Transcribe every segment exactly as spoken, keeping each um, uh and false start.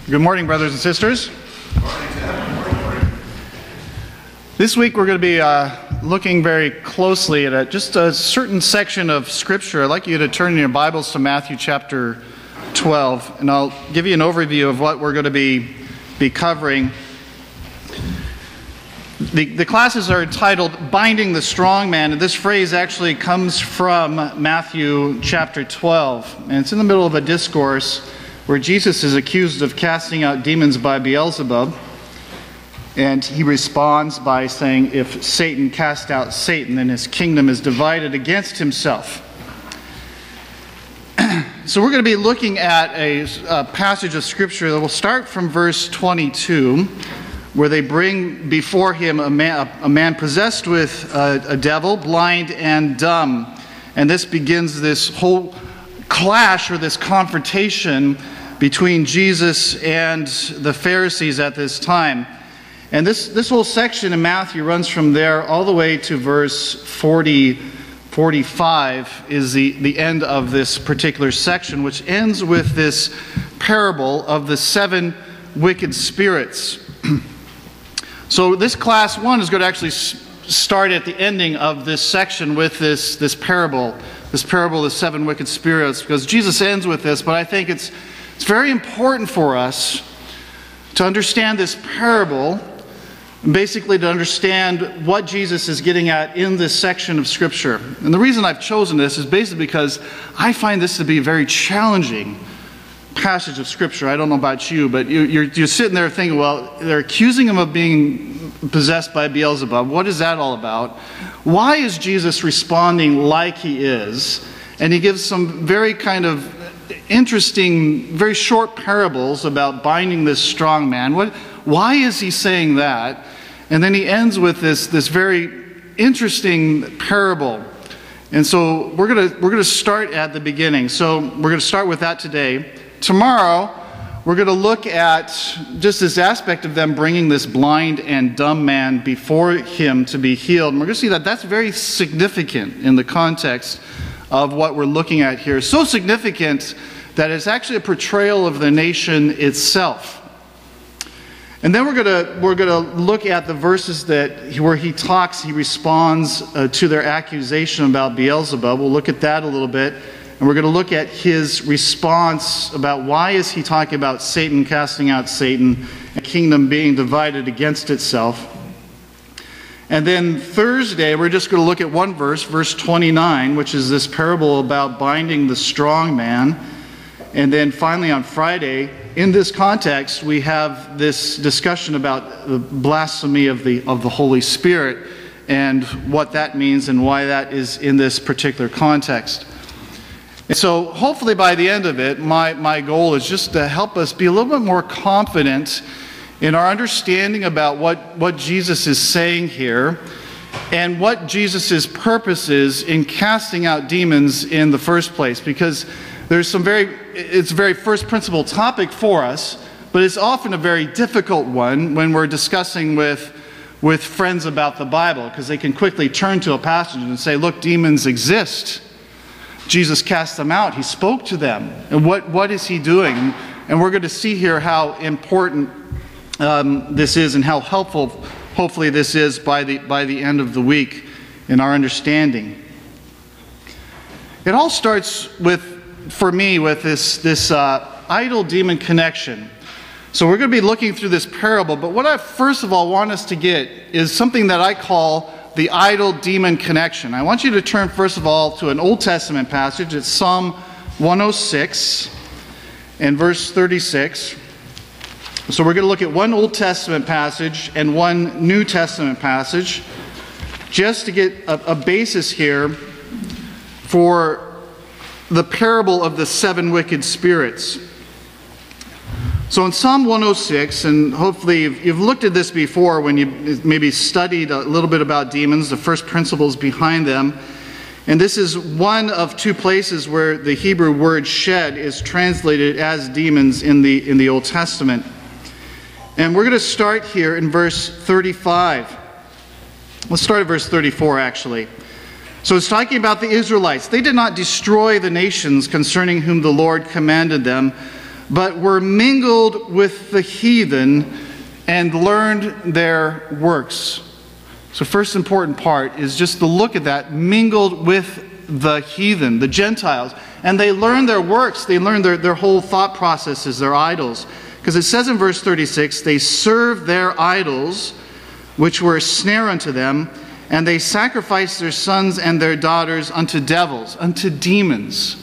Good morning, brothers and sisters. This week we're going to be uh, looking very closely at a, just a certain section of Scripture. I'd like you to turn in your Bibles to Matthew chapter twelve, and I'll give you an overview of what we're going to be, be covering. The, the classes are entitled Binding the Strong Man, and this phrase actually comes from Matthew chapter twelve, and it's in the middle of a discourse where Jesus is accused of casting out demons by Beelzebub, and he responds by saying, if Satan cast out Satan, then his kingdom is divided against himself. So we're going to be looking at a, a passage of Scripture that will start from verse twenty-two, where they bring before him a man, a man possessed with a, a devil, blind and dumb. And this begins this whole clash or this confrontation between Jesus and the Pharisees at this time. And this, this whole section in Matthew runs from there all the way to verse forty, forty-five is the, the end of this particular section, which ends with this parable of the seven wicked spirits. So this class one is going to actually start at the ending of this section with this, this parable, this parable of the seven wicked spirits, because Jesus ends with this, but I think it's It's very important for us to understand this parable, and basically to understand what Jesus is getting at in this section of Scripture. And the reason I've chosen this is basically because I find this to be a very challenging passage of Scripture. I don't know about you, but you, you're, you're sitting there thinking, well, they're accusing him of being possessed by Beelzebub. What is that all about? Why is Jesus responding like he is? And he gives some very kind of interesting, very short parables about binding this strong man. What, why is he saying that? And then he ends with this, this very interesting parable. And so we're gonna we're gonna start at the beginning. So we're gonna start with that today. Tomorrow, we're gonna look at just this aspect of them bringing this blind and dumb man before him to be healed. And we're gonna see that that's very significant in the context of what we're looking at here. So significant that it's actually a portrayal of the nation itself. And then we're going to we're going to look at the verses that where he talks, he responds uh, to their accusation about Beelzebub. We'll look at that a little bit, and we're going to look at his response about why is he talking about Satan casting out Satan, a kingdom being divided against itself. And then Thursday, we're just going to look at one verse, verse twenty-nine, which is this parable about binding the strong man. And then finally on Friday, in this context, we have this discussion about the blasphemy of the, of the Holy Spirit and what that means and why that is in this particular context. And so hopefully by the end of it, my, my goal is just to help us be a little bit more confident in our understanding about what, what Jesus is saying here and what Jesus' purpose is in casting out demons in the first place. Because there's some very, it's a very first principle topic for us, but it's often a very difficult one when we're discussing with, with friends about the Bible, because they can quickly turn to a passage and say, look, demons exist. Jesus cast them out. He spoke to them. And what, what is he doing? And we're going to see here how important Um, this is and how helpful, hopefully, this is by the by the end of the week in our understanding. It all starts with, for me, with this this uh, idol demon connection. So we're going to be looking through this parable, but what I first of all want us to get is something that I call the idol demon connection. I want you to turn first of all to an Old Testament passage. It's Psalm one oh six and verse thirty-six. So we're going to look at one Old Testament passage and one New Testament passage just to get a, a basis here for the parable of the seven wicked spirits. So in Psalm one oh six, and hopefully you've, you've looked at this before when you maybe studied a little bit about demons, the first principles behind them. And this is one of two places where the Hebrew word shed is translated as demons in the, in the Old Testament. And we're going to start here in verse thirty-five. Let's start at verse thirty-four, actually. So it's talking about the Israelites. They did not destroy the nations concerning whom the Lord commanded them, but were mingled with the heathen and learned their works. So first important part is just to look at that, mingled with the heathen, the Gentiles. And they learn their works, they learn their, their whole thought processes, their idols. Because it says in verse thirty-six, they served their idols, which were a snare unto them, and they sacrificed their sons and their daughters unto devils, unto demons.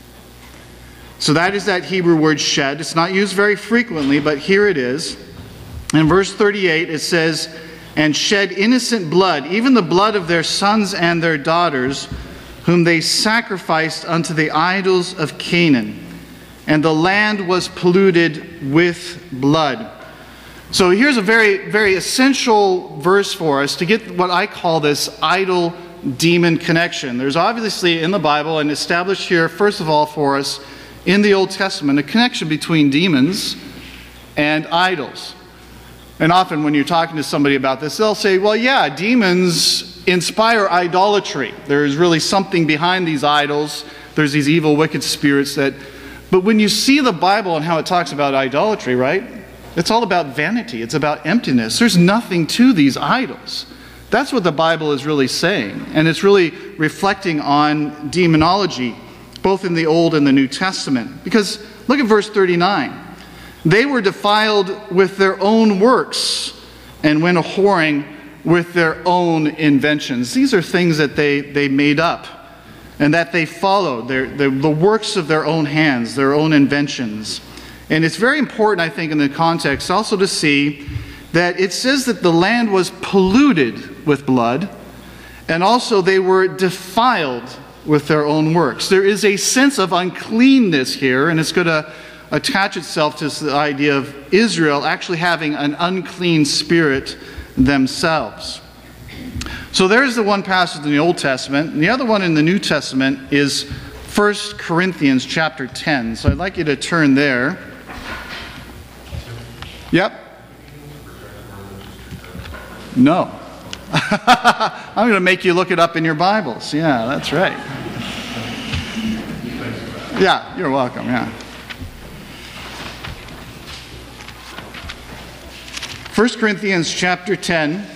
So that is that Hebrew word shed. It's not used very frequently, but here it is. In verse thirty-eight, it says, and shed innocent blood, even the blood of their sons and their daughters, whom they sacrificed unto the idols of Canaan. And the land was polluted with blood. So here's a very, very essential verse for us to get what I call this idol-demon connection. There's obviously in the Bible, and established here, first of all for us, in the Old Testament, a connection between demons and idols. And often when you're talking to somebody about this, they'll say, well, yeah, demons inspire idolatry. There's really something behind these idols. There's these evil, wicked spirits that... But when you see the Bible and how it talks about idolatry, right? It's all about vanity. It's about emptiness. There's nothing to these idols. That's what the Bible is really saying. And it's really reflecting on demonology, both in the Old and the New Testament. Because look at verse thirty-nine. They were defiled with their own works and went a-whoring with their own inventions. These are things that they, they made up and that they followed, their, their, the works of their own hands, their own inventions. And it's very important, I think, in the context also to see that it says that the land was polluted with blood, and also they were defiled with their own works. There is a sense of uncleanness here, and it's going to attach itself to the idea of Israel actually having an unclean spirit themselves. So there's the one passage in the Old Testament. And the other one in the New Testament is First Corinthians chapter ten. So I'd like you to turn there. Yep. No. I'm going to make you look it up in your Bibles. Yeah, that's right. Yeah, you're welcome. Yeah. First Corinthians chapter ten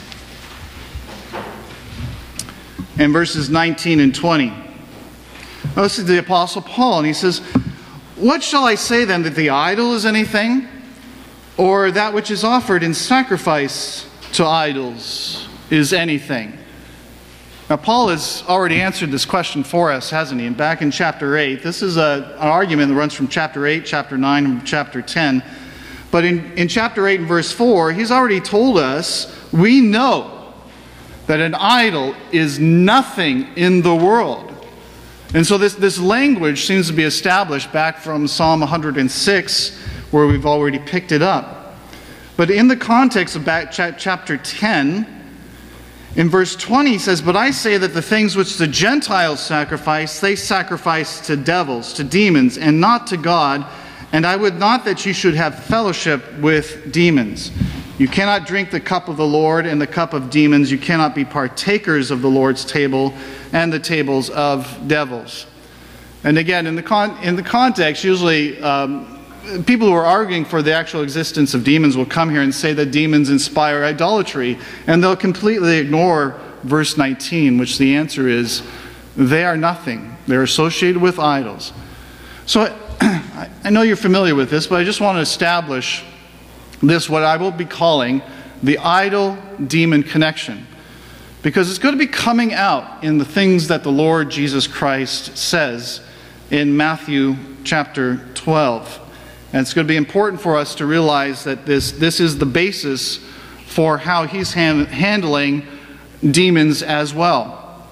and verses nineteen and twenty. Now, this is the Apostle Paul, and he says, what shall I say then, that the idol is anything? Or that which is offered in sacrifice to idols is anything? Now, Paul has already answered this question for us, hasn't he? And back in chapter eight, this is a, an argument that runs from chapter eight, chapter nine, and chapter ten. But in, in chapter eight and verse four, he's already told us, we know that an idol is nothing in the world. And so this, this language seems to be established back from Psalm one hundred six, where we've already picked it up. But in the context of back chapter ten, in verse twenty, he says, but I say that the things which the Gentiles sacrifice, they sacrifice to devils, to demons, and not to God. And I would not that you should have fellowship with demons. You cannot drink the cup of the Lord and the cup of demons. You cannot be partakers of the Lord's table and the tables of devils. And again, in the con- in the context, usually um, people who are arguing for the actual existence of demons will come here and say that demons inspire idolatry. And they'll completely ignore verse nineteen, which the answer is, they are nothing. They're associated with idols. So I know you're familiar with this, but I just want to establish this, what I will be calling the idol-demon connection. Because it's going to be coming out in the things that the Lord Jesus Christ says in Matthew chapter twelve. And it's going to be important for us to realize that this, this is the basis for how he's hand, handling demons as well.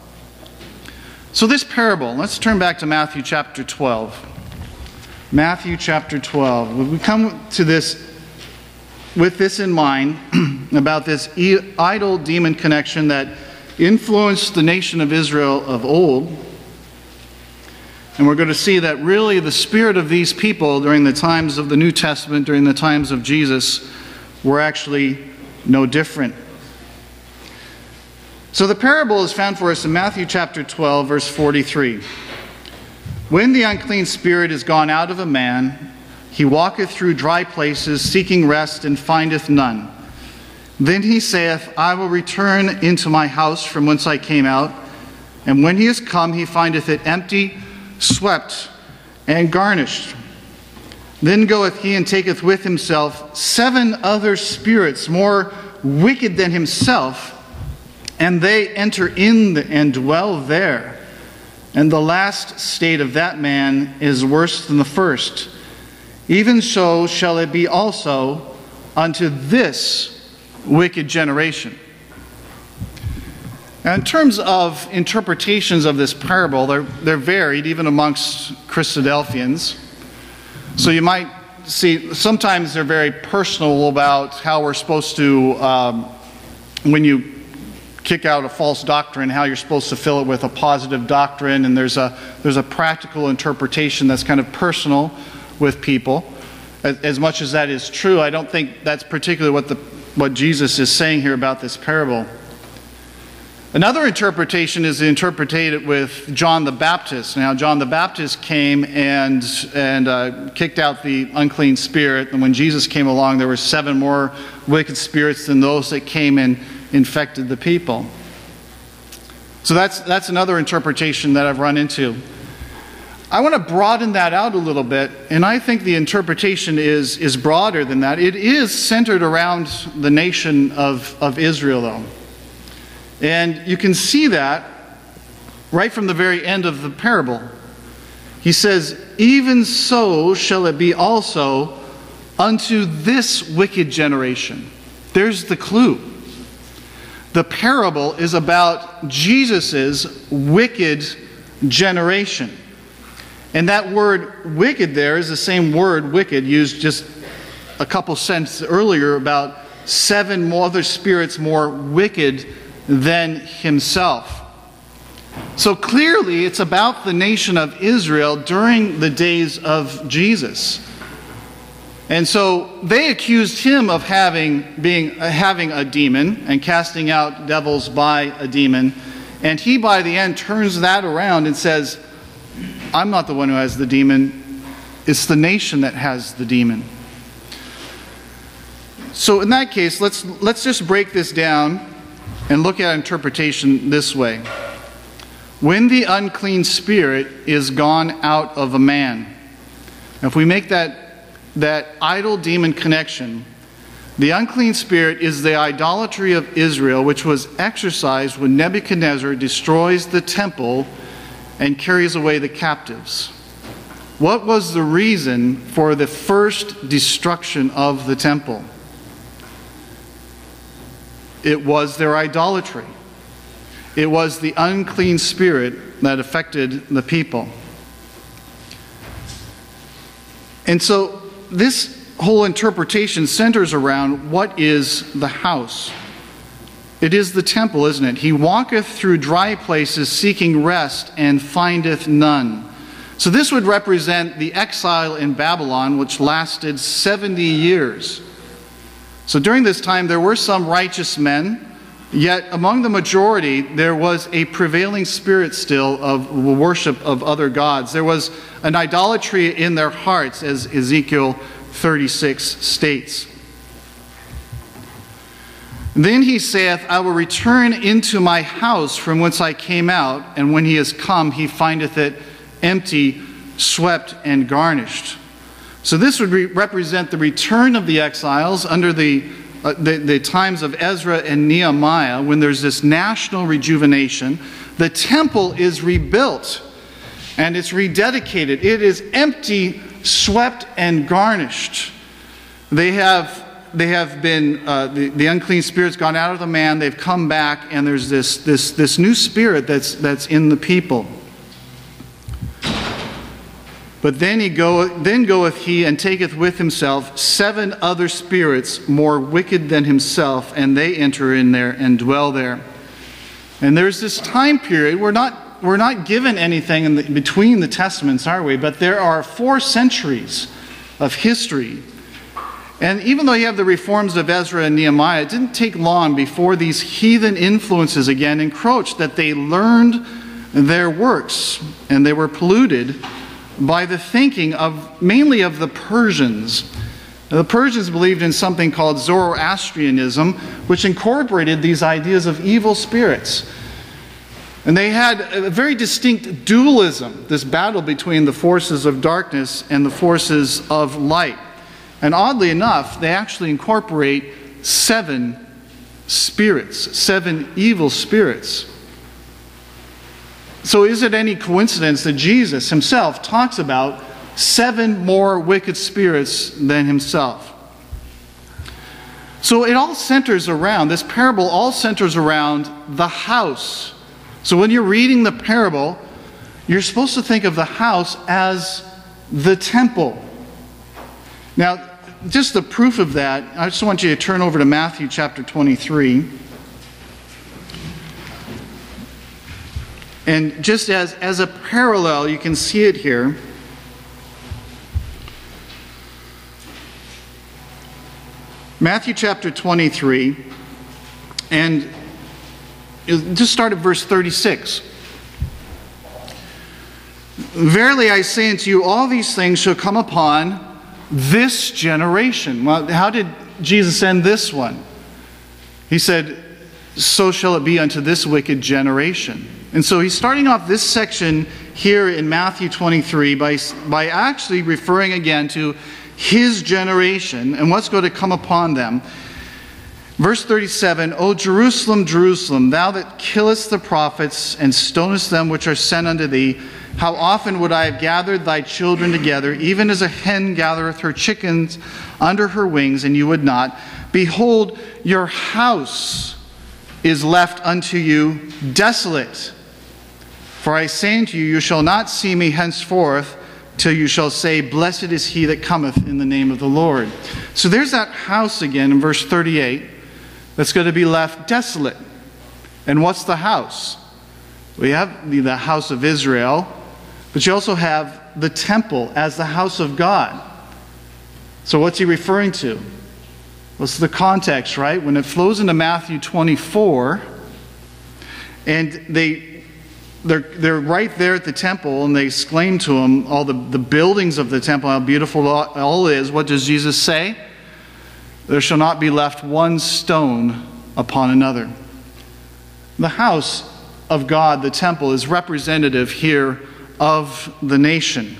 So this parable, let's turn back to Matthew chapter twelve. Matthew chapter twelve. We come to this with this in mind about this idol-demon connection that influenced the nation of Israel of old. And we're going to see that really the spirit of these people during the times of the New Testament, during the times of Jesus, were actually no different. So the parable is found for us in Matthew chapter twelve, verse forty-three. When the unclean spirit is gone out of a man, He walketh through dry places, seeking rest, and findeth none. Then he saith, I will return into my house from whence I came out. And when he is come, he findeth it empty, swept, and garnished. Then goeth he and taketh with himself seven other spirits more wicked than himself, and they enter in the, and dwell there. And the last state of that man is worse than the first. Even so shall it be also unto this wicked generation. Now, in terms of interpretations of this parable, they're, they're varied even amongst Christadelphians. So you might see, sometimes they're very personal about how we're supposed to, um, when you kick out a false doctrine, how you're supposed to fill it with a positive doctrine, and there's a, there's a practical interpretation that's kind of personal with people. As, as much as that is true, I don't think that's particularly what, the, what Jesus is saying here about this parable. Another interpretation is interpreted with John the Baptist. Now, John the Baptist came and, and uh, kicked out the unclean spirit. And when Jesus came along, there were seven more wicked spirits than those that came and infected the people. So that's, that's another interpretation that I've run into. I want to broaden that out a little bit, and I think the interpretation is, is broader than that. It is centered around the nation of, of Israel, though. And you can see that right from the very end of the parable. He says, even so shall it be also unto this wicked generation. There's the clue. The parable is about Jesus' wicked generation. And that word wicked there is the same word wicked used just a couple sentences earlier about seven more other spirits more wicked than himself. So clearly it's about the nation of Israel during the days of Jesus. And so they accused him of having being having a demon and casting out devils by a demon, and he by the end turns that around and says, I'm not the one who has the demon, it's the nation that has the demon. So in that case, let's let's just break this down and look at interpretation this way. When the unclean spirit is gone out of a man, if we make that, that idol demon connection, the unclean spirit is the idolatry of Israel, which was exercised when Nebuchadnezzar destroys the temple and carries away the captives. What was the reason for the first destruction of the temple? It was their idolatry. It was the unclean spirit that affected the people. And so this whole interpretation centers around what is the house. It is the temple, isn't it? He walketh through dry places seeking rest and findeth none. So this would represent the exile in Babylon, which lasted seventy years. So during this time, there were some righteous men, yet among the majority, there was a prevailing spirit still of worship of other gods. There was an idolatry in their hearts, as Ezekiel thirty-six states. Then he saith, I will return into my house from whence I came out, and when he is come, he findeth it empty, swept, and garnished. So this would re- represent the return of the exiles under the, uh, the, the times of Ezra and Nehemiah, when there's this national rejuvenation. The temple is rebuilt and it's rededicated. It is empty, swept, and garnished. They have, they have been, uh, the, the unclean spirit's gone out of the man, they've come back, and there's this, this, this new spirit that's, that's in the people. But then he go, then goeth he and taketh with himself seven other spirits more wicked than himself, and they enter in there and dwell there. And there's this time period. We're not we're not given anything in the, between the testaments, are we? But there are four centuries of history. And even though you have the reforms of Ezra and Nehemiah, it didn't take long before these heathen influences again encroached, that they learned their works and they were polluted by the thinking of mainly of the Persians. The Persians believed in something called Zoroastrianism, which incorporated these ideas of evil spirits. And they had a very distinct dualism, this battle between the forces of darkness and the forces of light. And oddly enough, they actually incorporate seven spirits, seven evil spirits. So is it any coincidence that Jesus himself talks about seven more wicked spirits than himself? So it all centers around, this parable all centers around the house. So when you're reading the parable, you're supposed to think of the house as the temple. Now, just the proof of that, I just want you to turn over to Matthew chapter twenty-three. And just as, as a parallel, you can see it here. Matthew chapter twenty-three, and just start at verse thirty-six. Verily I say unto you, all these things shall come upon this generation. Well, how did Jesus end this one? He said, so shall it be unto this wicked generation. And so he's starting off this section here in Matthew twenty-three by, by actually referring again to his generation and what's going to come upon them. Verse thirty-seven, O Jerusalem, Jerusalem, thou that killest the prophets and stonest them which are sent unto thee, how often would I have gathered thy children together, even as a hen gathereth her chickens under her wings, and you would not. Behold, your house is left unto you desolate. For I say unto you, you shall not see me henceforth, till you shall say, blessed is he that cometh in the name of the Lord. So there's that house again in verse thirty-eight that's going to be left desolate. And what's the house? We have the house of Israel, but you also have the temple as the house of God. So what's he referring to? What's the context, right? When it flows into Matthew twenty-four, and they They're, they're right there at the temple, and they exclaim to him all the, the buildings of the temple, how beautiful all is. What does Jesus say? There shall not be left one stone upon another. The house of God, the temple, is representative here of the nation.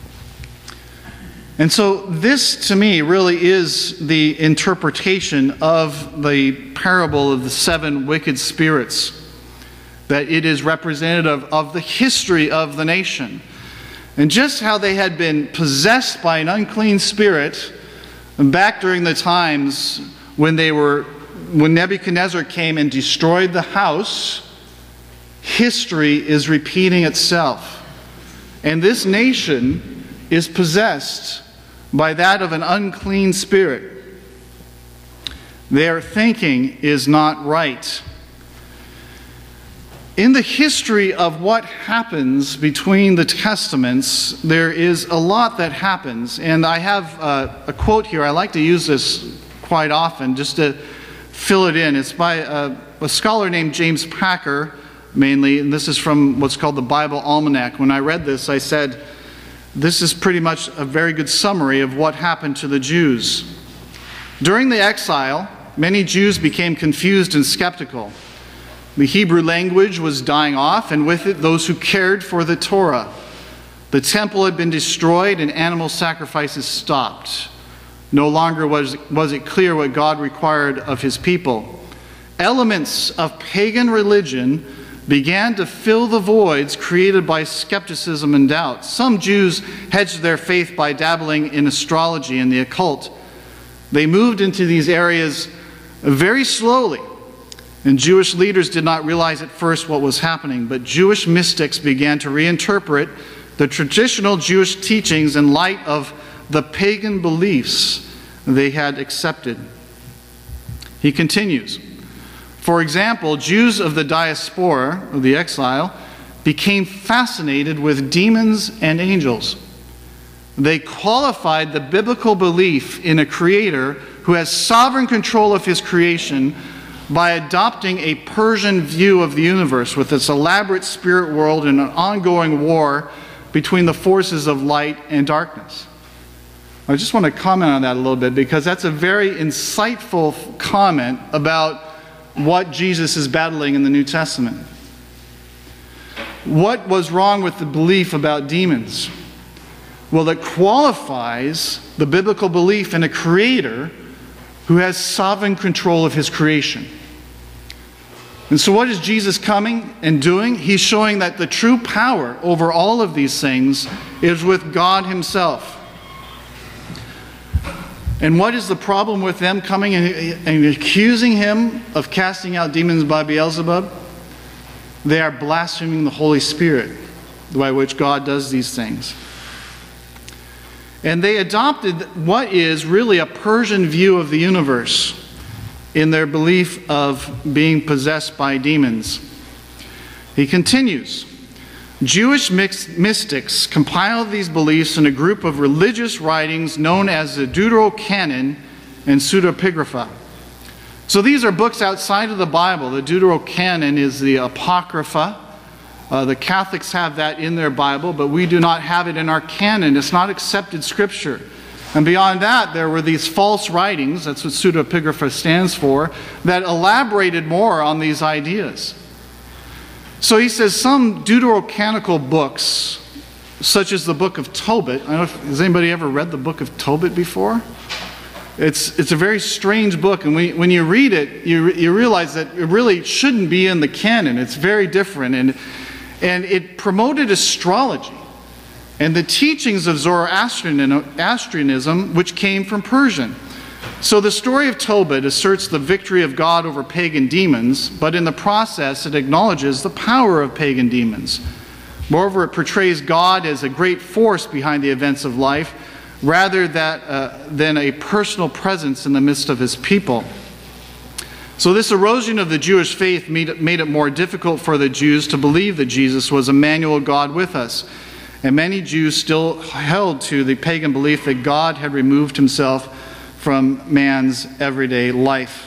And so this, to me, really is the interpretation of the parable of the seven wicked spirits. That it is representative of the history of the nation. And just how they had been possessed by an unclean spirit back during the times when they were, when Nebuchadnezzar came and destroyed the house, history is repeating itself. And this nation is possessed by that of an unclean spirit. Their thinking is not right. In the history of what happens between the Testaments, there is a lot that happens. And I have a, a quote here. I like to use this quite often just to fill it in. It's by a, a scholar named James Packer, mainly, and this is from what's called the Bible Almanac. When I read this, I said, this is pretty much a very good summary of what happened to the Jews. During the exile, many Jews became confused and skeptical. The Hebrew language was dying off, and with it those who cared for the Torah. The temple had been destroyed and animal sacrifices stopped. No longer was, was it clear what God required of his people. Elements of pagan religion began to fill the voids created by skepticism and doubt. Some Jews hedged their faith by dabbling in astrology and the occult. They moved into these areas very slowly. And Jewish leaders did not realize at first what was happening, but Jewish mystics began to reinterpret the traditional Jewish teachings in light of the pagan beliefs they had accepted. He continues, for example, Jews of the diaspora, of the exile, became fascinated with demons and angels. They qualified the biblical belief in a creator who has sovereign control of his creation by adopting a Persian view of the universe with its elaborate spirit world and an ongoing war between the forces of light and darkness. I just want to comment on that a little bit because that's a very insightful comment about what Jesus is battling in the New Testament. What was wrong with the belief about demons? Well, it qualifies the biblical belief in a creator who has sovereign control of his creation. And so what is Jesus coming and doing? He's showing that the true power over all of these things is with God himself. And what is the problem with them coming and, and accusing him of casting out demons by Beelzebub? They are blaspheming the Holy Spirit by which God does these things. And they adopted what is really a Persian view of the universe in their belief of being possessed by demons. He continues, Jewish mystics compiled these beliefs in a group of religious writings known as the Deuterocanon and Pseudepigrapha. So these are books outside of the Bible. The Deuterocanon is the Apocrypha. Uh, the Catholics have that in their Bible, but we do not have it in our canon. It's not accepted scripture. And beyond that, there were these false writings, that's what pseudepigrapha stands for, that elaborated more on these ideas. So he says some deuterocanonical books, such as the book of Tobit. I don't know if, has anybody ever read the book of Tobit before? It's, it's a very strange book, and when, when you read it, you, you realize that it really shouldn't be in the canon. It's very different, and, and it promoted astrology and the teachings of Zoroastrianism, which came from Persian. So the story of Tobit asserts the victory of God over pagan demons, but in the process it acknowledges the power of pagan demons. Moreover, it portrays God as a great force behind the events of life, rather that, uh, than a personal presence in the midst of his people. So this erosion of the Jewish faith made it, made it more difficult for the Jews to believe that Jesus was Emmanuel, God with us. And many Jews still held to the pagan belief that God had removed himself from man's everyday life.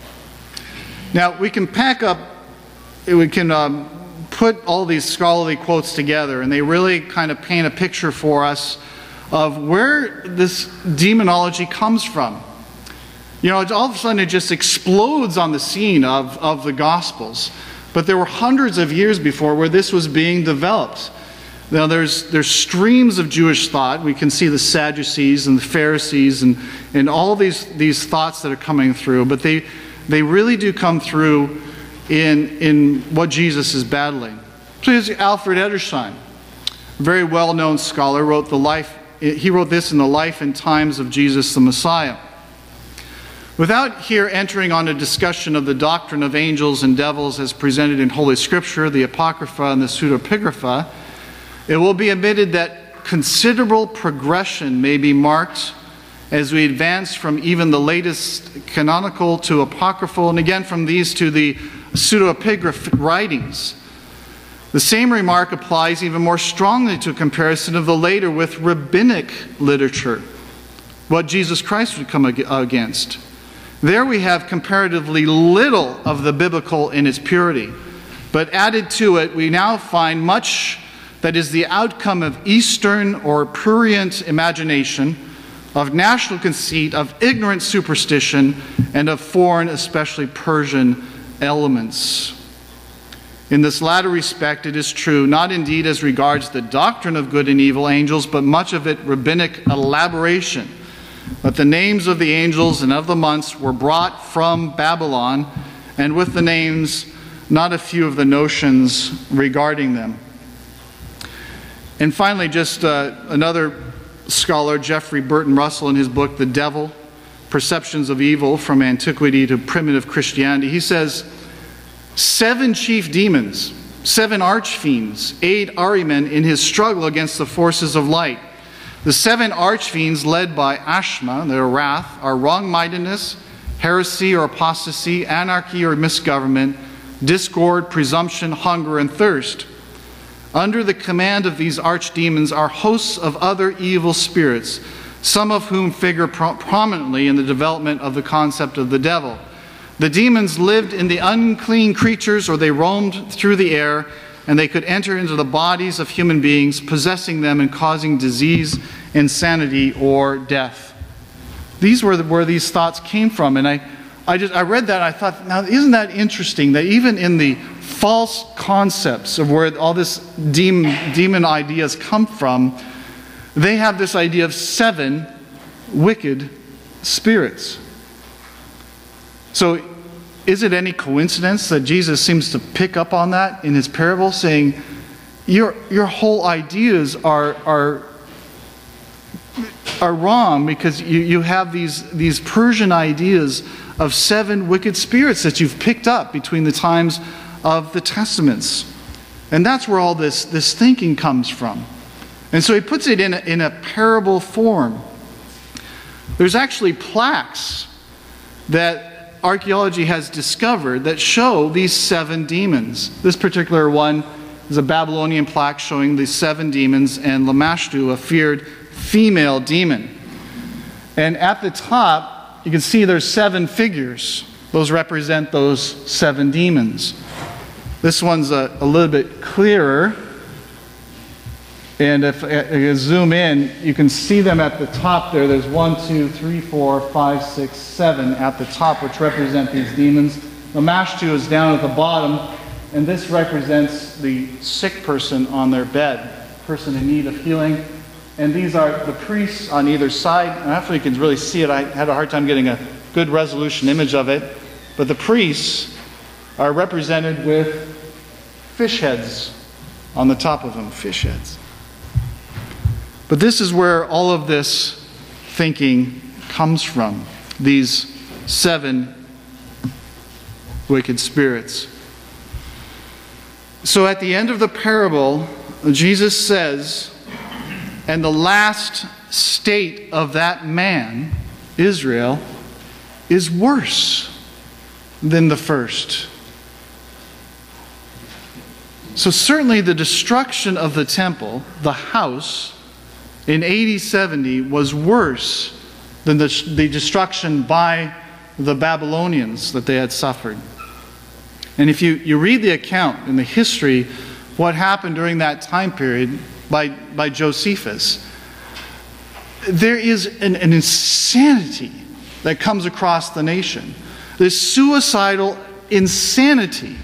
Now, we can pack up, we can um, put all these scholarly quotes together, and they really kind of paint a picture for us of where this demonology comes from. You know, all of a sudden it just explodes on the scene of, of the Gospels. But there were hundreds of years before where this was being developed. Now, there's, there's streams of Jewish thought. We can see the Sadducees and the Pharisees and, and all these, these thoughts that are coming through. But they, they really do come through in, in what Jesus is battling. So here's Alfred Edersheim, a very well-known scholar, wrote the life, he wrote this in the life and times of Jesus the Messiah. Without here entering on a discussion of the doctrine of angels and devils as presented in Holy Scripture, the Apocrypha and the Pseudepigrapha, it will be admitted that considerable progression may be marked as we advance from even the latest canonical to apocryphal, and again from these to the pseudepigraphic writings. The same remark applies even more strongly to a comparison of the later with rabbinic literature, what Jesus Christ would come against. There we have comparatively little of the biblical in its purity, but added to it we now find much that is the outcome of Eastern or prurient imagination, of national conceit, of ignorant superstition, and of foreign, especially Persian, elements. In this latter respect, it is true, not indeed as regards the doctrine of good and evil angels, but much of it rabbinic elaboration, that the names of the angels and of the months were brought from Babylon, and with the names, not a few of the notions regarding them. And finally, just uh, another scholar, Jeffrey Burton Russell, in his book, The Devil, Perceptions of Evil from Antiquity to Primitive Christianity, he says, seven chief demons, seven archfiends, aid Ahriman in his struggle against the forces of light. The seven archfiends led by Ashma, their wrath, are wrong-mindedness, heresy or apostasy, anarchy or misgovernment, discord, presumption, hunger, and thirst. Under the command of these archdemons are hosts of other evil spirits, some of whom figure pro- prominently in the development of the concept of the devil. The demons lived in the unclean creatures, or they roamed through the air. and they could enter into the bodies of human beings, possessing them and causing disease, insanity, or death. These were the, where these thoughts came from. And I, I, just, I read that and I thought, now isn't that interesting that even in the false concepts of where all this demon, demon ideas come from, they have this idea of seven wicked spirits. So is it any coincidence that Jesus seems to pick up on that in his parable, saying, your, your whole ideas are, are, are wrong because you, you have these, these Persian ideas of seven wicked spirits that you've picked up between the times of the Testaments. And that's where all this, this thinking comes from. And so he puts it in a, in a parable form. There's actually plaques that archaeology has discovered that show these seven demons. This particular one is a Babylonian plaque showing the seven demons and Lamashtu, a feared female demon. And at the top, you can see there's seven figures. Those represent those seven demons. This one's a, a little bit clearer. And if I zoom in, you can see them at the top there. There's one, two, three, four, five, six, seven at the top, which represent these demons. Lamashtu is down at the bottom, and this represents the sick person on their bed, person in need of healing. And these are the priests on either side. And after you can really see it, I had a hard time getting a good resolution image of it. But the priests are represented with fish heads on the top of them, fish heads. But this is where all of this thinking comes from, these seven wicked spirits. So at the end of the parable, Jesus says, and the last state of that man, Israel, is worse than the first. So certainly the destruction of the temple, the house, in A D seventy was worse than the, the destruction by the Babylonians that they had suffered. And if you, you read the account in the history, what happened during that time period by, by Josephus, there is an, an insanity that comes across the nation. This suicidal insanity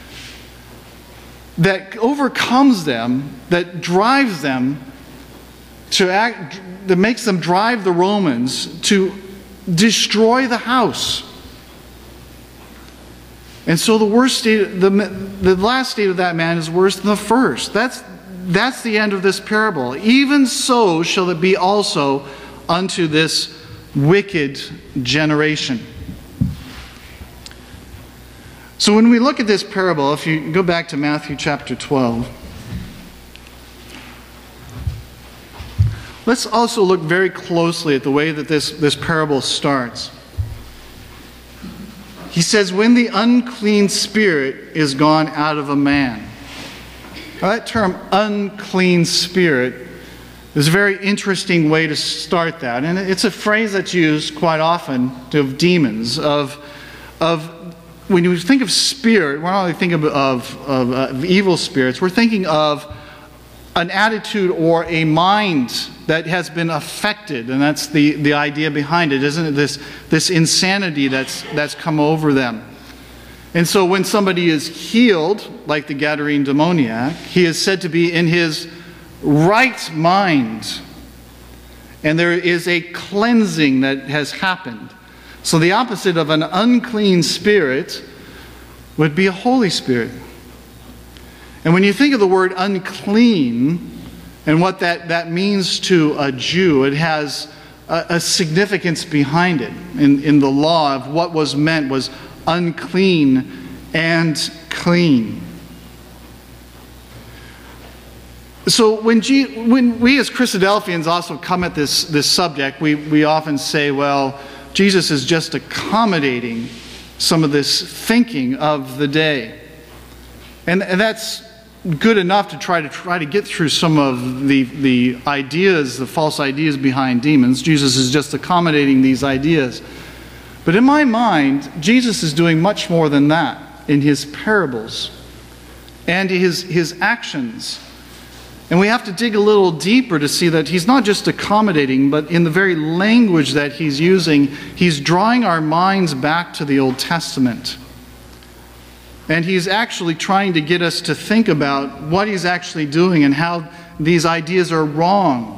that overcomes them, that drives them to act, that makes them drive the Romans to destroy the house. And so the worst state, the, the last state of that man is worse than the first. That's, that's the end of this parable. Even so shall it be also unto this wicked generation. So when we look at this parable, if you go back to Matthew chapter twelve, let's also look very closely at the way that this, this parable starts. He says, when the unclean spirit is gone out of a man. Now, that term, unclean spirit, is a very interesting way to start that. And it's a phrase that's used quite often of demons, of, of when you think of spirit, we're not only thinking of, of, of, of evil spirits, we're thinking of an attitude or a mind that has been affected, and that's the, the idea behind it, isn't it? This, this insanity that's, that's come over them. And so when somebody is healed, like the Gadarene demoniac, he is said to be in his right mind. And there is a cleansing that has happened. So the opposite of an unclean spirit would be a Holy Spirit. And when you think of the word unclean and what that, that means to a Jew, it has a, a significance behind it in, in the law of what was meant was unclean and clean. So when, G, when we as Christadelphians also come at this, this subject, we, we often say, well, Jesus is just accommodating some of this thinking of the day. And, and that's good enough to try to try to get through some of the, the ideas, the false ideas behind demons. Jesus is just accommodating these ideas. But in my mind, Jesus is doing much more than that in his parables. and his, his actions. And we have to dig a little deeper to see that he's not just accommodating, but in the very language that he's using, he's drawing our minds back to the Old Testament. And he's actually trying to get us to think about what he's actually doing and how these ideas are wrong.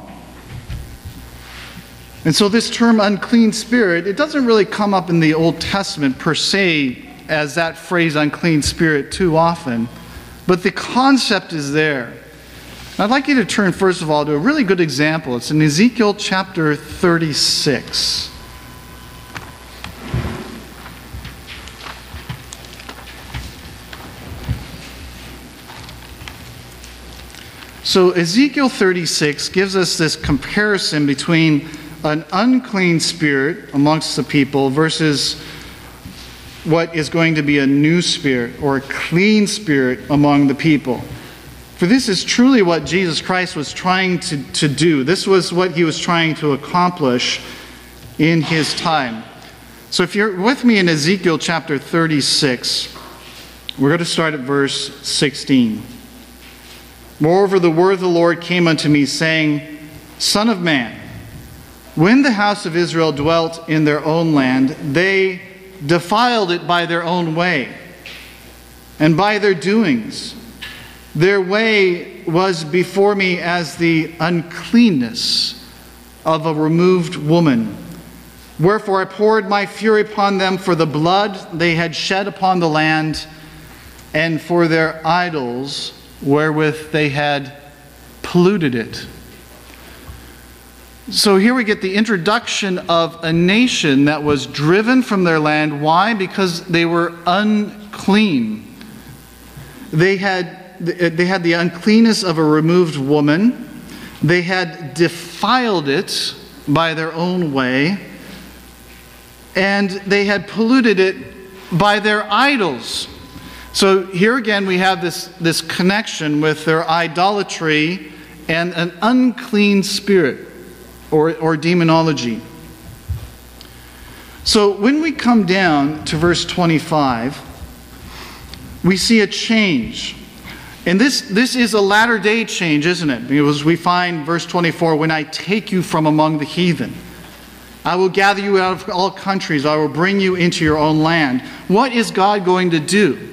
And so this term unclean spirit, it doesn't really come up in the Old Testament per se as that phrase unclean spirit too often, but the concept is there. I'd like you to turn, first of all, to a really good example. It's in Ezekiel chapter thirty-six. So Ezekiel thirty-six gives us this comparison between an unclean spirit amongst the people versus what is going to be a new spirit or a clean spirit among the people. For this is truly what Jesus Christ was trying to, to do. This was what he was trying to accomplish in his time. So if you're with me in Ezekiel chapter thirty-six, we're going to start at verse sixteen. Moreover, the word of the Lord came unto me, saying, Son of man, when the house of Israel dwelt in their own land, they defiled it by their own way and by their doings. Their way was before me as the uncleanness of a removed woman. Wherefore I poured my fury upon them for the blood they had shed upon the land, and for their idols wherewith they had polluted it. So here we get the introduction of a nation that was driven from their land. Why? Because they were unclean. They had They had the uncleanness of a removed woman. They had defiled it by their own way. And they had polluted it by their idols. So here again we have this, this connection with their idolatry and an unclean spirit or, or demonology. So when we come down to verse twenty-five, we see a change. And this, this is a latter-day change, isn't it? Because we find verse twenty-four, when I take you from among the heathen, I will gather you out of all countries, I will bring you into your own land. What is God going to do?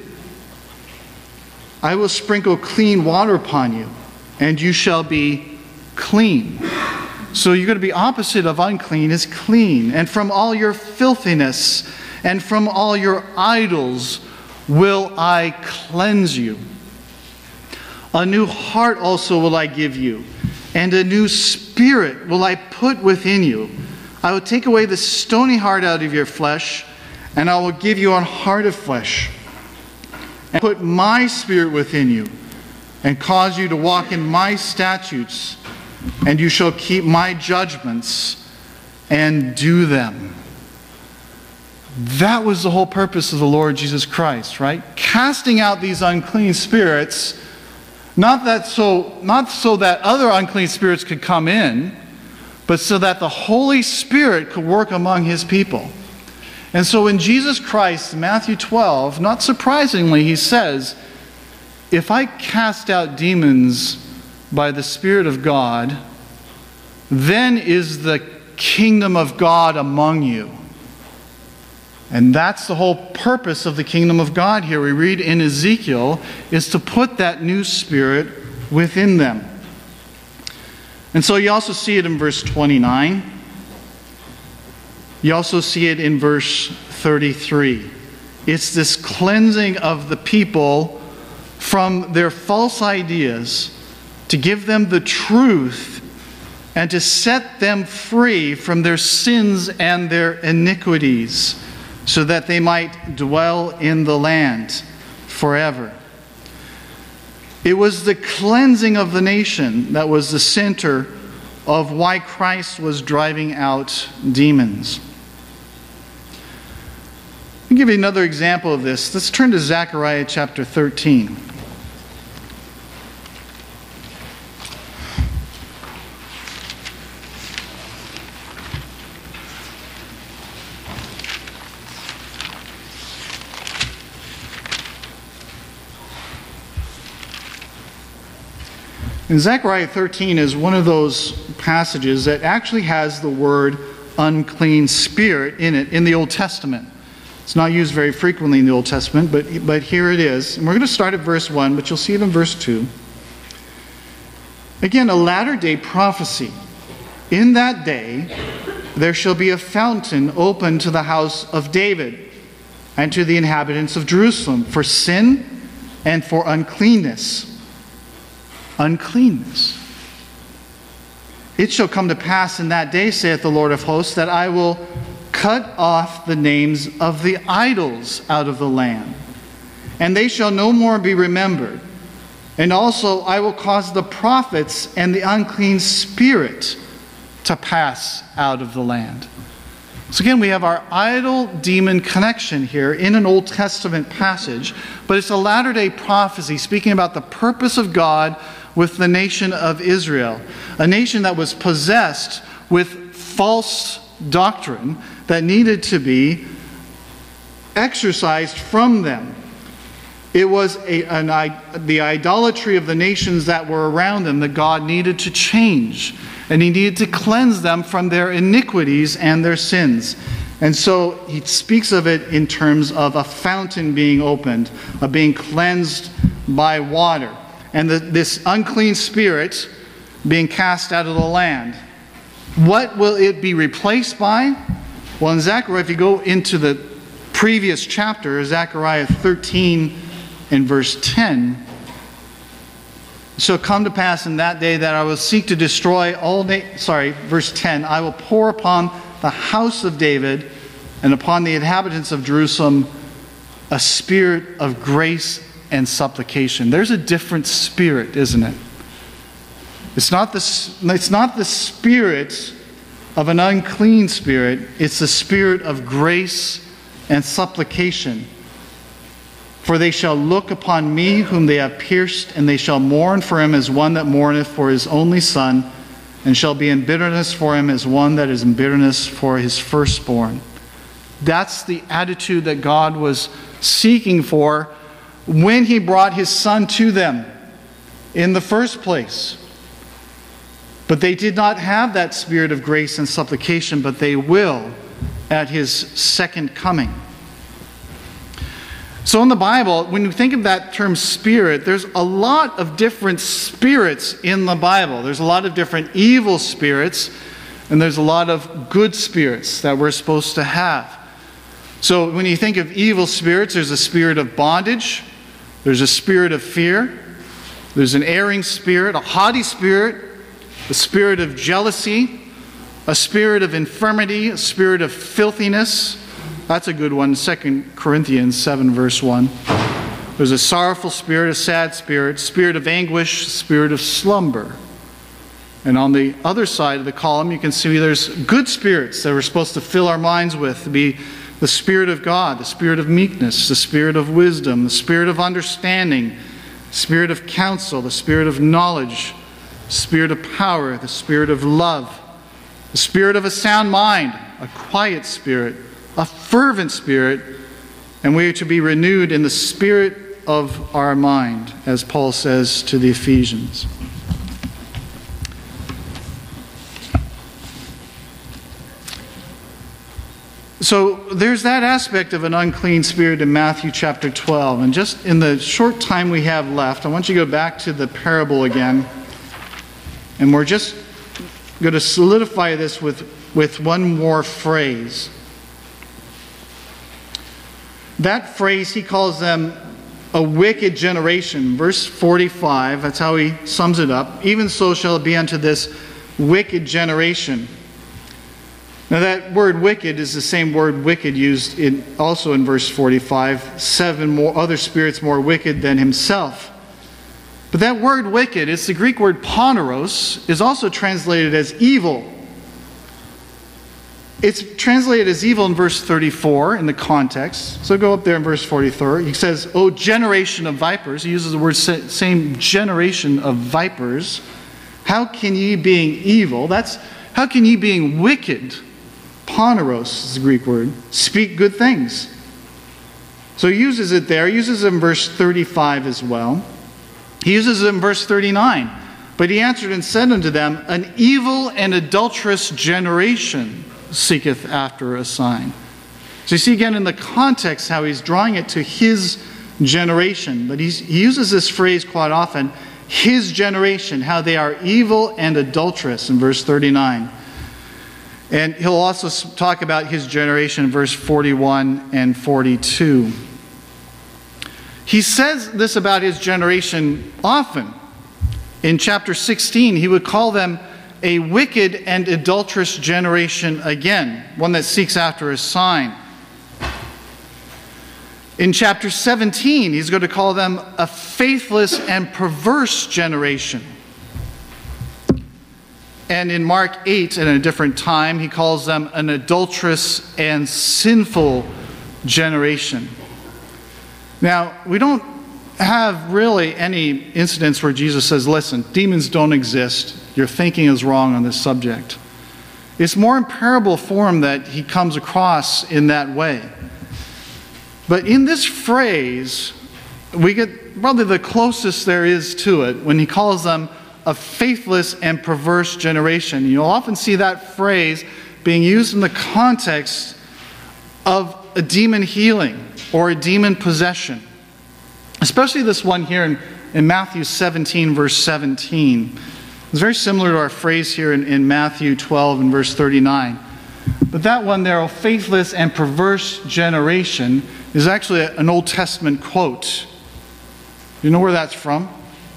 I will sprinkle clean water upon you, and you shall be clean. So you're going to be opposite of unclean is clean. And from all your filthiness and from all your idols will I cleanse you. A new heart also will I give you, and a new spirit will I put within you. I will take away the stony heart out of your flesh, and I will give you a heart of flesh, and put my spirit within you, and cause you to walk in my statutes, and you shall keep my judgments and do them. That was the whole purpose of the Lord Jesus Christ, right? Casting out these unclean spirits. Not that so, not so that other unclean spirits could come in, but so that the Holy Spirit could work among his people. And so in Jesus Christ, in Matthew twelve, not surprisingly, he says, if I cast out demons by the Spirit of God, then is the kingdom of God among you. And that's the whole purpose of the kingdom of God here. We read in Ezekiel is to put that new spirit within them. And so you also see it in verse twenty-nine. You also see it in verse thirty-three. It's this cleansing of the people from their false ideas to give them the truth and to set them free from their sins and their iniquities, so that they might dwell in the land forever. It was the cleansing of the nation that was the center of why Christ was driving out demons. I'll give you another example of this. Let's turn to Zechariah chapter thirteen. And Zechariah thirteen is one of those passages that actually has the word unclean spirit in it in the Old Testament. It's not used very frequently in the Old Testament, but, but here it is. And we're going to start at verse one, but you'll see it in verse two. Again, a latter-day prophecy. In that day, there shall be a fountain open to the house of David and to the inhabitants of Jerusalem for sin and for uncleanness. Uncleanness. It shall come to pass in that day, saith the Lord of hosts, that I will cut off the names of the idols out of the land, and they shall no more be remembered. And also I will cause the prophets and the unclean spirit to pass out of the land. So again, we have our idol-demon connection here in an Old Testament passage, but it's a latter-day prophecy speaking about the purpose of God with the nation of Israel, a nation that was possessed with false doctrine that needed to be exorcised from them. It was a, an, the idolatry of the nations that were around them that God needed to change. And he needed to cleanse them from their iniquities and their sins. And so he speaks of it in terms of a fountain being opened, of being cleansed by water. And the, this unclean spirit being cast out of the land. What will it be replaced by? Well, in Zechariah, if you go into the previous chapter, Zechariah thirteen and verse ten, it shall come to pass in that day that I will seek to destroy all na- sorry, verse ten, I will pour upon the house of David and upon the inhabitants of Jerusalem a spirit of grace and supplication. There's a different spirit, isn't it? It's not the, it's not the spirit of an unclean spirit. It's the spirit of grace and supplication. For they shall look upon me whom they have pierced, and they shall mourn for him as one that mourneth for his only son, and shall be in bitterness for him as one that is in bitterness for his firstborn. That's the attitude that God was seeking for when he brought his son to them in the first place. But they did not have that spirit of grace and supplication, but they will at his second coming. So in the Bible, when you think of that term spirit, there's a lot of different spirits in the Bible. There's a lot of different evil spirits, and there's a lot of good spirits that we're supposed to have. So when you think of evil spirits, there's a spirit of bondage, there's a spirit of fear, there's an erring spirit, a haughty spirit, a spirit of jealousy, a spirit of infirmity, a spirit of filthiness. That's a good one, Second Corinthians seven, verse one. There's a sorrowful spirit, a sad spirit, spirit of anguish, spirit of slumber. And on the other side of the column, you can see there's good spirits that we're supposed to fill our minds with, to be the Spirit of God, the Spirit of meekness, the Spirit of wisdom, the Spirit of understanding, the Spirit of counsel, the Spirit of knowledge, the Spirit of power, the Spirit of love, the Spirit of a sound mind, a quiet spirit, a fervent spirit, and we are to be renewed in the spirit of our mind, as Paul says to the Ephesians. So there's that aspect of an unclean spirit in Matthew chapter twelve. And just in the short time we have left, I want you to go back to the parable again. And we're just going to solidify this with, with one more phrase. That phrase, he calls them a wicked generation. Verse forty-five, that's how he sums it up. Even so shall it be unto this wicked generation. Now that word wicked is the same word wicked used in, also in verse forty-five. Seven more other spirits more wicked than himself. But that word wicked, it's the Greek word poneros, is also translated as evil. It's translated as evil in verse thirty-four in the context. So go up there in verse forty-four. He says, O generation of vipers. He uses the word same generation of vipers. How can ye being evil, that's how can ye being wicked, poneros is the Greek word, speak good things? So he uses it there. He uses it in verse thirty-five as well. He uses it in verse thirty-nine. But he answered and said unto them, An evil and adulterous generation seeketh after a sign. So you see again in the context how he's drawing it to his generation. But he's, he uses this phrase quite often, his generation, how they are evil and adulterous in verse thirty-nine. And he'll also talk about his generation in verse forty-one and forty-two. He says this about his generation often. In chapter sixteen, he would call them a wicked and adulterous generation again, one that seeks after a sign. In chapter seventeen, he's going to call them a faithless and perverse generation. And in Mark eight, at a different time, he calls them an adulterous and sinful generation. Now, we don't have really any incidents where Jesus says, listen, demons don't exist. Your thinking is wrong on this subject. It's more in parable form that he comes across in that way. But in this phrase, we get probably the closest there is to it when he calls them a faithless and perverse generation. You'll often see that phrase being used in the context of a demon healing or a demon possession. Especially this one here in, in Matthew seventeen, verse seventeen. It's very similar to our phrase here in, in Matthew twelve and verse thirty-nine. But that one there, a faithless and perverse generation, is actually a, an Old Testament quote. You know where that's from?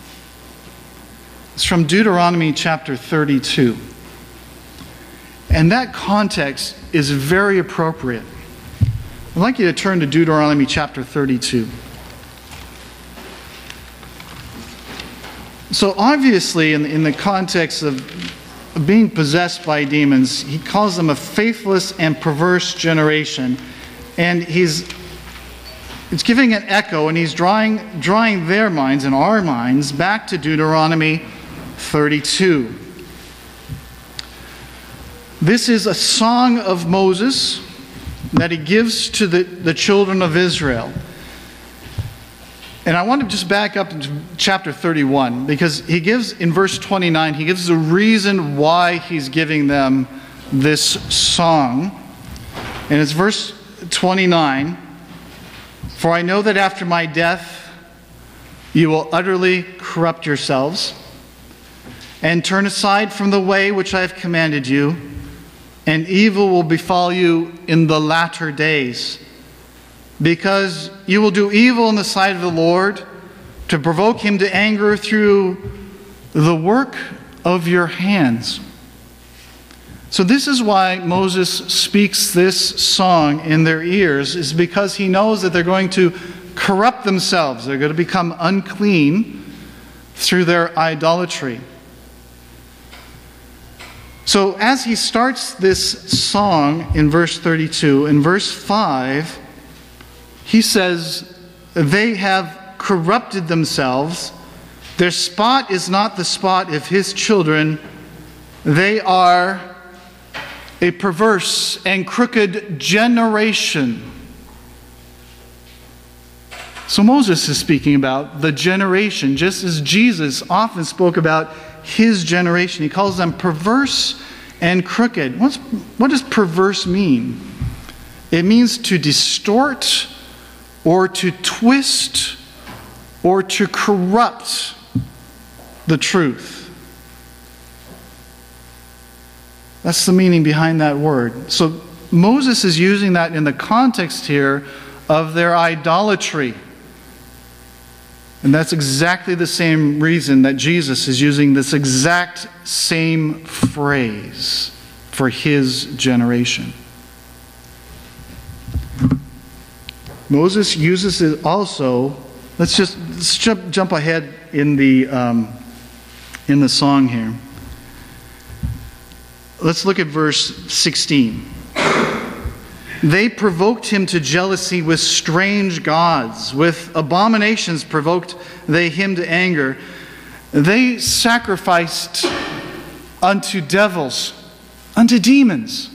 It's from Deuteronomy chapter thirty-two. And that context is very appropriate. I'd like you to turn to Deuteronomy chapter thirty-two. So obviously, in, in the context of being possessed by demons, he calls them a faithless and perverse generation. And he's, it's giving an echo, and he's drawing, drawing their minds and our minds back to Deuteronomy thirty-two. This is a song of Moses that he gives to the, the children of Israel. And I want to just back up to chapter thirty-one, because he gives, in verse twenty-nine, he gives the reason why he's giving them this song. And it's verse twenty-nine. For I know that after my death you will utterly corrupt yourselves and turn aside from the way which I have commanded you, and evil will befall you in the latter days. Because you will do evil in the sight of the Lord, to provoke him to anger through the work of your hands. So this is why Moses speaks this song in their ears, is because he knows that they're going to corrupt themselves. They're going to become unclean through their idolatry. So as he starts this song in verse thirty-two, in verse five, he says, they have corrupted themselves. Their spot is not the spot of his children. They are a perverse and crooked generation. So Moses is speaking about the generation, just as Jesus often spoke about his generation. He calls them perverse and crooked. What's, what does perverse mean? It means to distort, or to twist, or to corrupt the truth. That's the meaning behind that word. So Moses is using that in the context here of their idolatry. And that's exactly the same reason that Jesus is using this exact same phrase for his generation. Moses uses it also. Let's just let's jump, jump ahead in the um, in the song here. Let's look at verse sixteen. They provoked him to jealousy with strange gods. With abominations provoked they him to anger. They sacrificed unto devils, unto demons.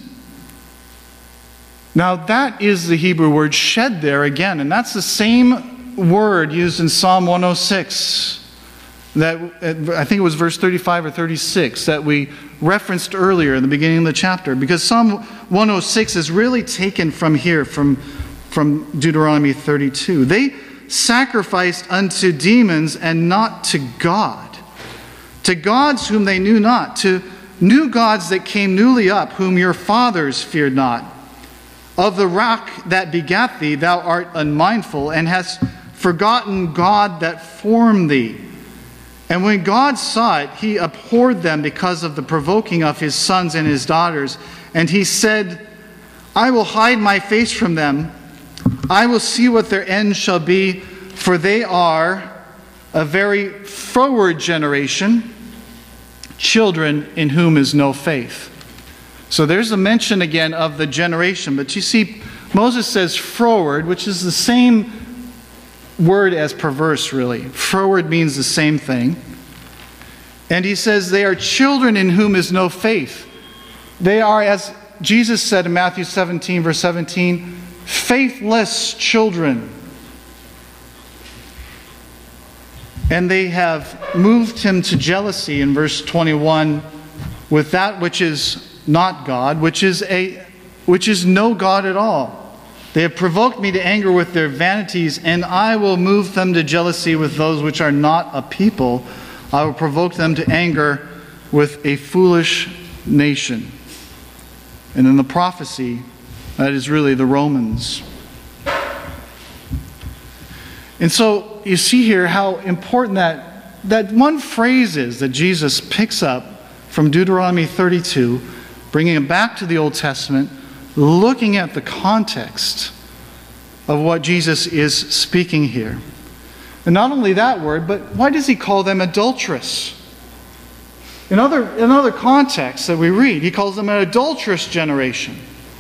Now that is the Hebrew word shed there again, and that's the same word used in Psalm one oh six. that, I think it was verse thirty-five or thirty-six, that we referenced earlier in the beginning of the chapter, because Psalm one oh six is really taken from here, from, from Deuteronomy thirty-two. They sacrificed unto demons and not to God, to gods whom they knew not, to new gods that came newly up, whom your fathers feared not. Of the rock that begat thee, thou art unmindful, and hast forgotten God that formed thee. And when God saw it, he abhorred them because of the provoking of his sons and his daughters. And he said, I will hide my face from them. I will see what their end shall be, for they are a very froward generation, children in whom is no faith. So there's a mention again of the generation. But you see, Moses says froward, which is the same word as perverse, really. Froward means the same thing. And he says they are children in whom is no faith. They are, as Jesus said in Matthew seventeen, verse seventeen, faithless children. And they have moved him to jealousy in verse twenty-one with that which is not God, which is a which is no God at all. They have provoked me to anger with their vanities, and I will move them to jealousy with those which are not a people. I will provoke them to anger with a foolish nation. And in the prophecy, that is really the Romans. And so you see here how important that, that one phrase is that Jesus picks up from Deuteronomy thirty-two, bringing it back to the Old Testament, looking at the context of what Jesus is speaking here. And not only that word, but why does he call them adulterous? In other, in other contexts that we read, he calls them an adulterous generation.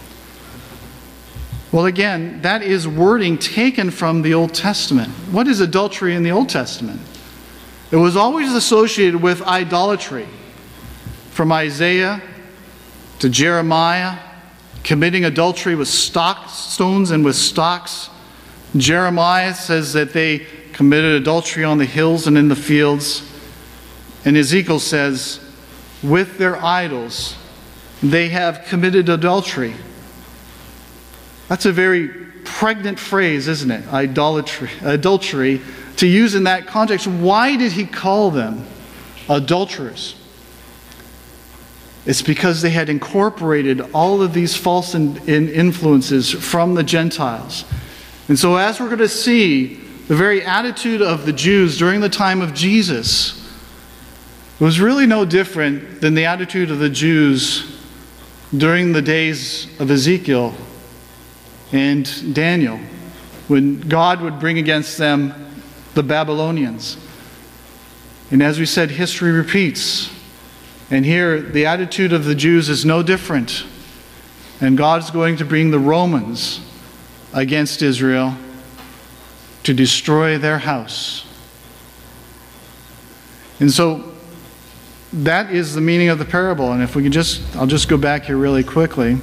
Well, again, that is wording taken from the Old Testament. What is adultery in the Old Testament? It was always associated with idolatry. From Isaiah to Jeremiah, committing adultery with stock, stones and with stocks. Jeremiah says that they committed adultery on the hills and in the fields. And Ezekiel says, with their idols, they have committed adultery. That's a very pregnant phrase, isn't it? Idolatry, adultery, to use in that context. Why did he call them adulterers? It's because they had incorporated all of these false in, in influences from the Gentiles. And so as we're going to see, the very attitude of the Jews during the time of Jesus was really no different than the attitude of the Jews during the days of Ezekiel and Daniel, when God would bring against them the Babylonians. And as we said, history repeats. And here, the attitude of the Jews is no different. And God's going to bring the Romans against Israel to destroy their house. And so, that is the meaning of the parable. And if we could just, I'll just go back here really quickly.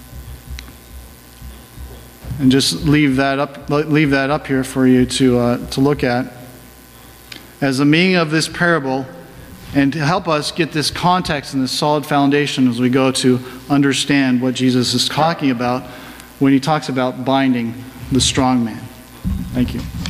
And just leave that up, leave that up here for you to, uh, to look at. As the meaning of this parable, and to help us get this context and this solid foundation as we go to understand what Jesus is talking about when he talks about binding the strong man. Thank you.